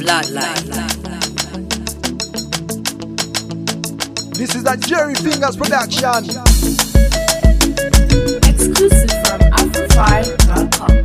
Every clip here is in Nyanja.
bloodline. This is a Jerry Fingers production. Exclusive from Afrofy.com.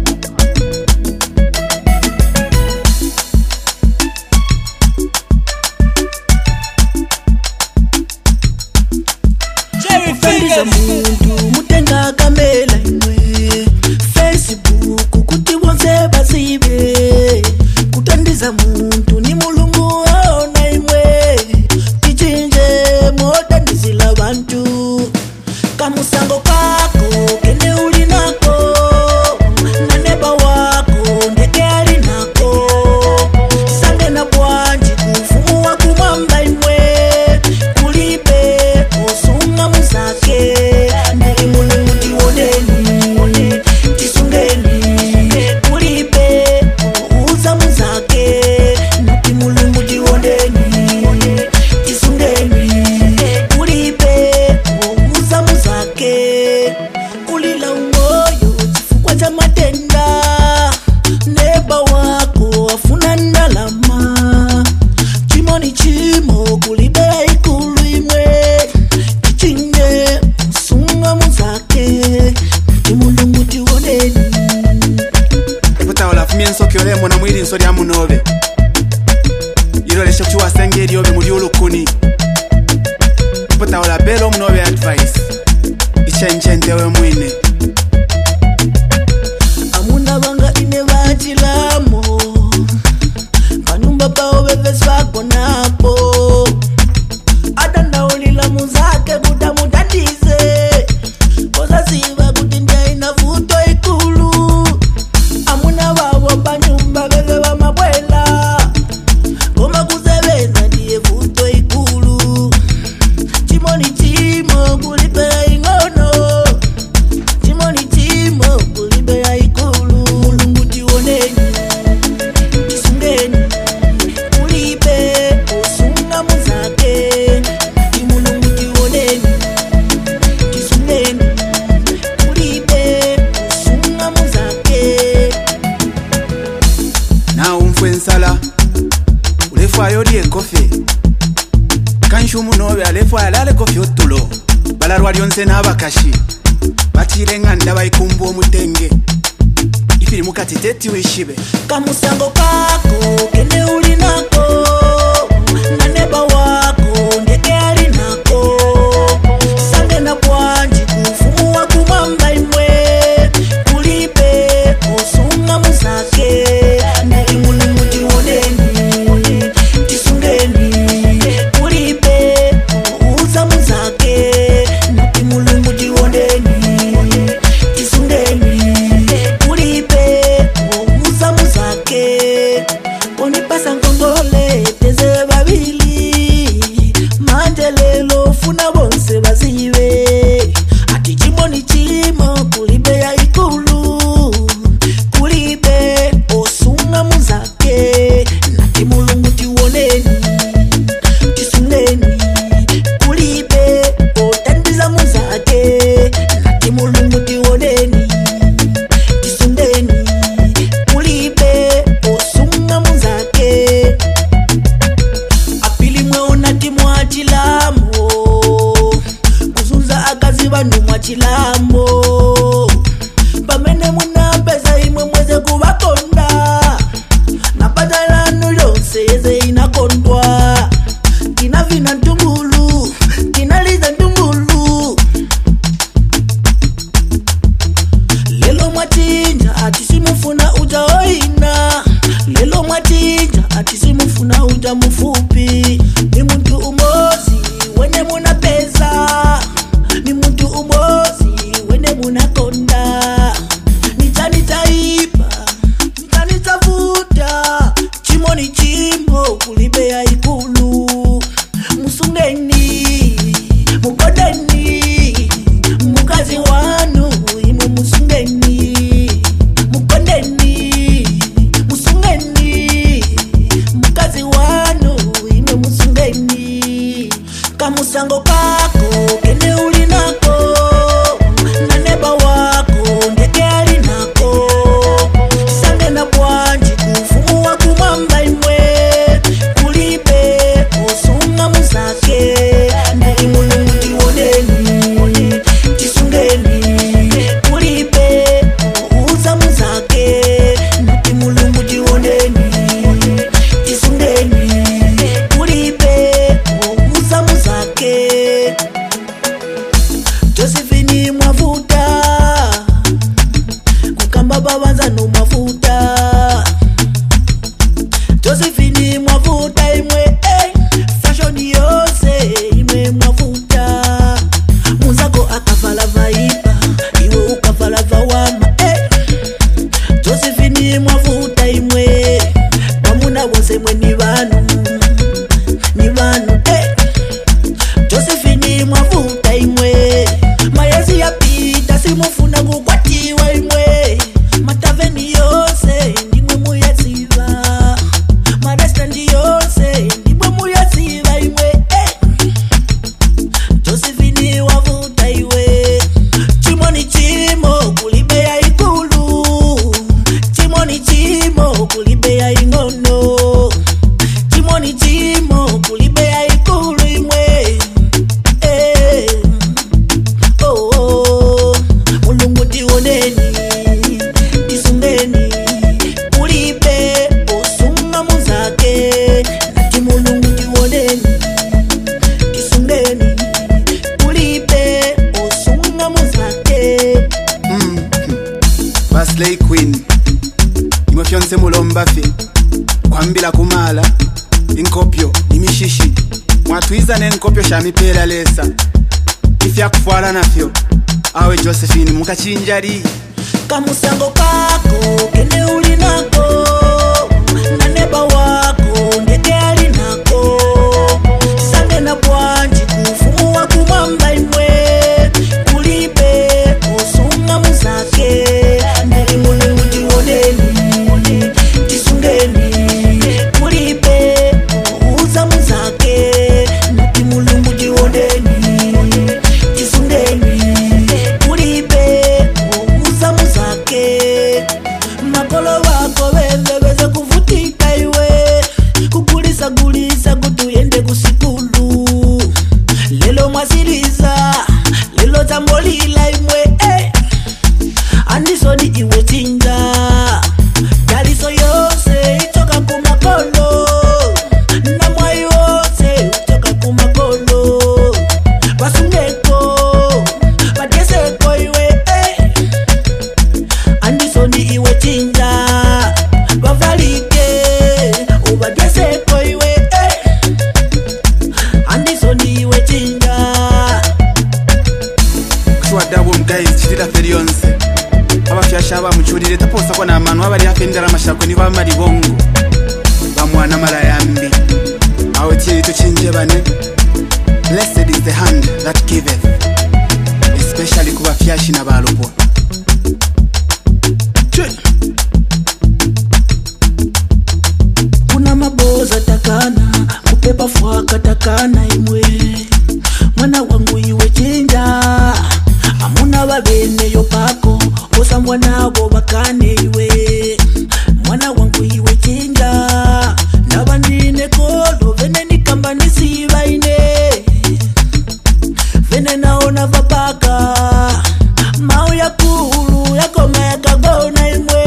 Jerry Fingers mutenga kamela imwe Facebook kuti wonse bazibe kutandiza muntu ni mulungu aona imwe tichinje motandizila bantu kamusango kako kende uli nako na neba wako ndeke ali nako tisange na bwanji kufumu wa kumwamba imwe kulibe osunga muzake ndi mulungu tiwoneni tisungeni kulibe ouza muzake ndi mulungu tiwoneni tisungeni kulibe ouza muzake kulila umoyo chifukwa cha matenda neba wako afuna ndalama chimoni chimo kulibe ikulu imwe tichinge usunga muzake ndi mulungu tiwoneni ekutaola fumye ensoko olemo na mwiri nsoli amunobe irolesha chiwasenge eryobe muli olukuni ekutaola bela omunobe advice ichenjentewe mwine amuna banga ine bachilamo panyumba pao bevesi bakonapo adandaulila muzake kutamutandize kozaziva kuti ndaina vuto ikulu amuna babo panyumba beve bamabwela koma kusebenza ndiye vuto ikulu chimoni chimo kulipela ing'ono chimoni chimo kulipela ikulu mulungu tiwoneni tisungeni kulibe osunga muzake ndi mulungu tiwoneni tisungeni kulibe osunga muzake nawe umfwe ensala ulefayo lye ekofe kanshu munobe alefayo alale kofi otulo balarwa lyonse n'abakashi bachirenga ndaba ikumbu omutenge ifiri mukati teti wishibe kamusango kako kende uli nako na neba wako ndeke ali nako sange na bwanji kufumu wa kumwamba imwe kulibe osunga muzake ndi mulungu tiwoneni tisungeni kulibe ouza muzake ndi mulungu tiwoneni tisungeni kulibe ouza muzake onipasa ngongole teze babili manje lelo funa bonse bazive ati chimoni chimo kulibe ya ikulu kulibe osunga muzake nati mulungu tiwoneni tisungeni kulibe otandiza muzake nati mulungu tiwoneni tisungeni kulibe osunga muzake apili mweona timwachilamo kuzunza akazi vanhu mwachilamo pamene muna pesa imwe mweze kuvakonda na bata lanu lyonse yeze inakondwa tinavina ntumbulu tinaliza ntumbulu lelo mwachinja atisimufuna uja oina lelo mwachinja atisimufuna uja mufupi ni muntu umozi wene muna pesa ni muntu umozi wene muna konda nichani chaipa nichani chavuta chimoni chimo kulibe ya ikulu musungeni mukodeni mukazi wanu imwe musungeni mukondeni musungeni mukazi wanu imwe musungeni Josephine mwavuta imwe fashion yose imwe mwavuta muzako akavala vaipa iwe ukavala vawama Josephine mwavuta imwe pamuna wose mwe ni vanu Josephine mwavuta imwe mayezi ya pita simufuna kukwatiwa imwe mataveni yose ndimwe muyaziva marestandi yose ndimwe muyaziva imwe Josephine wavuta iwe chimoni chimo kulibe ya ikulu chimoni chimo kulibe ya ingono chimoni chimo kulibe ya ikulu imwe mulungu tioneni tisungeni kulibe osunga muzake nati mulungu tioneni tisungeni kulibe osunga muzake Basley Queen imwe fyonse mulombafe kwambila kumala inkopyo imishishi mwatwiza nenkopyo shamipela lesa ifya kufwala nafyo awe Josephine mukachinjari kamusango kako kene uli nako na neba wako ndeke ali nako sange na bwanji kufumu wa kumamba imwe kulibe osunga muzake ndeli mulungu tioneni tisungeni kulibe uza muzake nati mulungu tioneni tisungeni kulibe uza muzake makolo wako weze kuvutika iwe kukulisa kutuyende kusikulu lelo mwasiliza lelo tambolila imwe andisoni iwe tinga daliso yose itoka kumakolo na mwai wose itoka kumakolo basungeko badeseko iwe andisoni iwe tinga bavalike ubadeseko iwe andisoni iwe tinga kushwadabo mguys chitira ferionse abafyasha bamuchurire taposa kwa namanu abali afendera mashako ni bamari bongo bamwana mara yambi aho tiye tuchinje bane blessed is the hand that giveth especially kuba fyashi na balobwa kuna maboza takana kupepa fwaka takana imwe mwana wangu iwe chinja amuna babene yo pako osambwa nabo bakane iwe mwana wangu iwe chinja nabandine kolo vene nikamba nisiba ine vene naona vapaka mau ya kulu yakoma yakagona imwe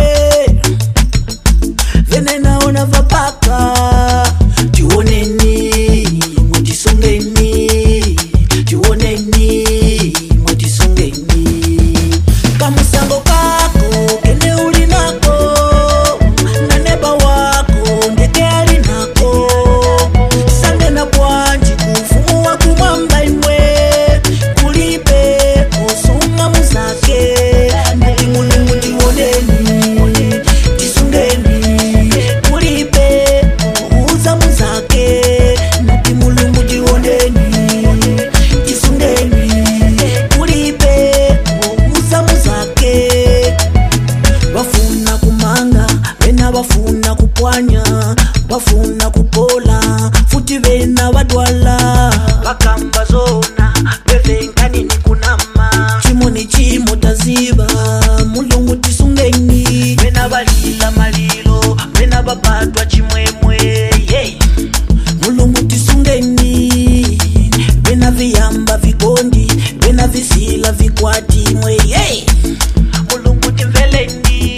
vene naona vapaka tioneni mutisongeni tioneni mutisongeni kamusango kako kene uli nako na neba wako ndeke ali nako sange na bwanji kufumu wa kumamba imwe kulibe osunga muzake nati mulungu tioneni tisungeni kulibe uza muzake nati mulungu tioneni tisungeni kulibe uza muzake bafuna kumanga bena bafuna kupwanya bafuna kupola futi bena badwala bakamba zona bevenkani ni kunama chimoni chimo taziba mulungu tisungeni bena balila malilo bena babatwa chimwemwe mulungu tisungeni bena viyamba vikondi bena visila vikwati mwe mulungu timveleni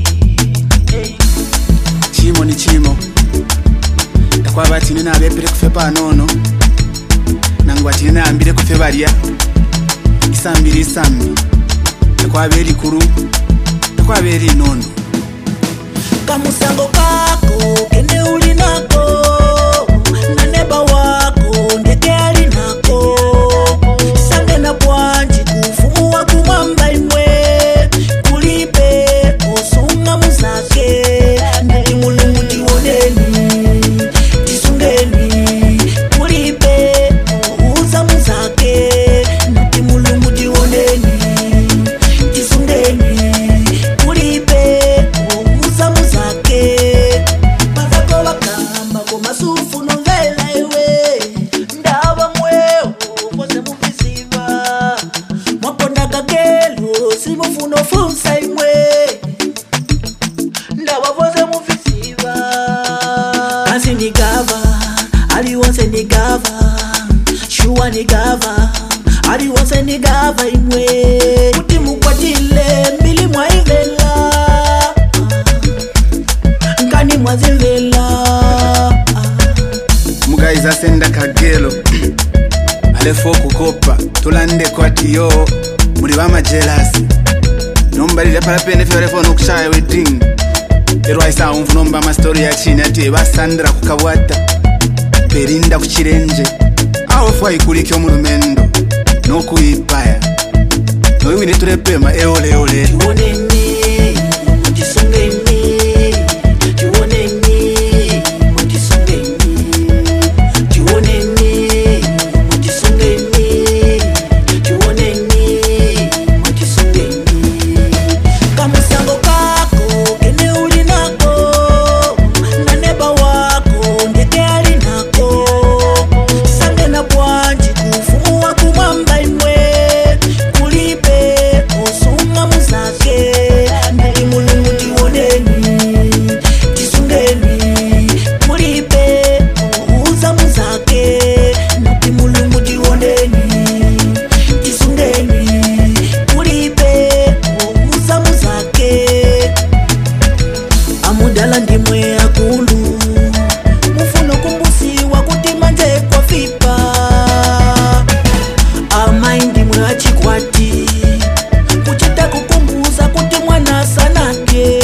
chimo ni chimo takwabatine nabepere kufe panono nangwatine naambire kufe barya isambire isambi takwaberi kuru takwaberi nono kamusango kako kene uli amanigava aliwonse nigava imwe kuti mukwatile mbili mwaivela nkani mwazivela mugaiza senda kagelo alefo kukopa tulande kwatiyo muri bamajelasi nombalile palapene fyalefo nokushaya wedding erwaisa umvu nomba mastori ya chini ati basandra kukabwata berinda kuchirenje aho fwayikulike omulumendo nokuyipaya noyiwine tulepema eoleole Tuoneni, mutisongeni, tuoneni, mutisongeni, tuoneni, mutisongeni, tuoneni, mutisongeni. Kamusango kako kene uli nako, na neba wako ndeke ali nako. Sange na bwanji kufumu wa kumwamba imwe, kulipe osunga muzake. Ndali mulungu tioneni, tisungeni, kulipe ouza muzake. Ndali mulungu tioneni, tisungeni, kulipe ouza muzake. Amudala ndimwe akulu mufuno kumbusiwa kuti manje kwa fipa amai ndimwe achikwati kuchita kukumbuza kuti mwana sanake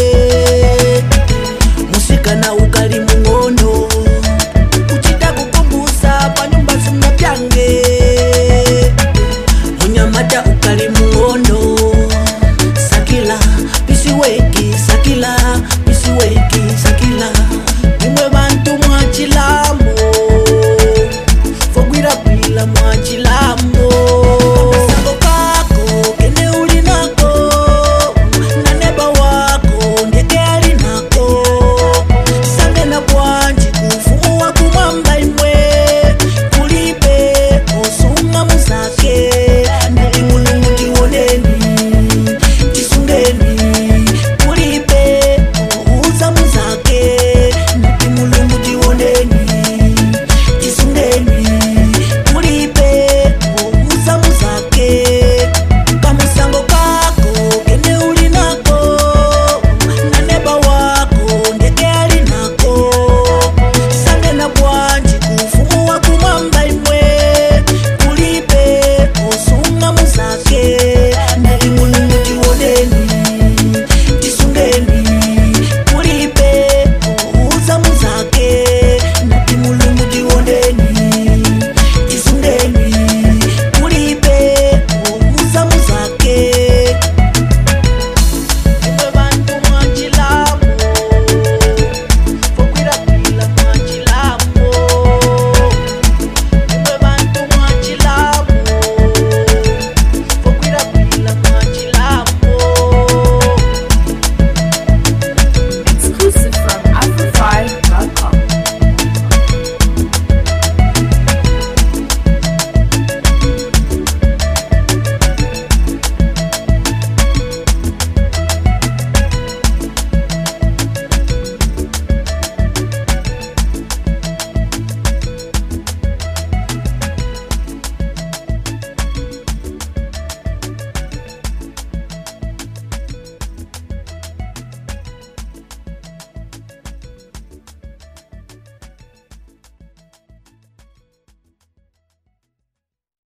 musikana ukali mungono kuchita kukumbuza panyumba zimwe pyange munyamata ukali mungono sakila pisiweki sakila pisiweki sakila imwe bantu mwachilamo fogwira pila mwachilamo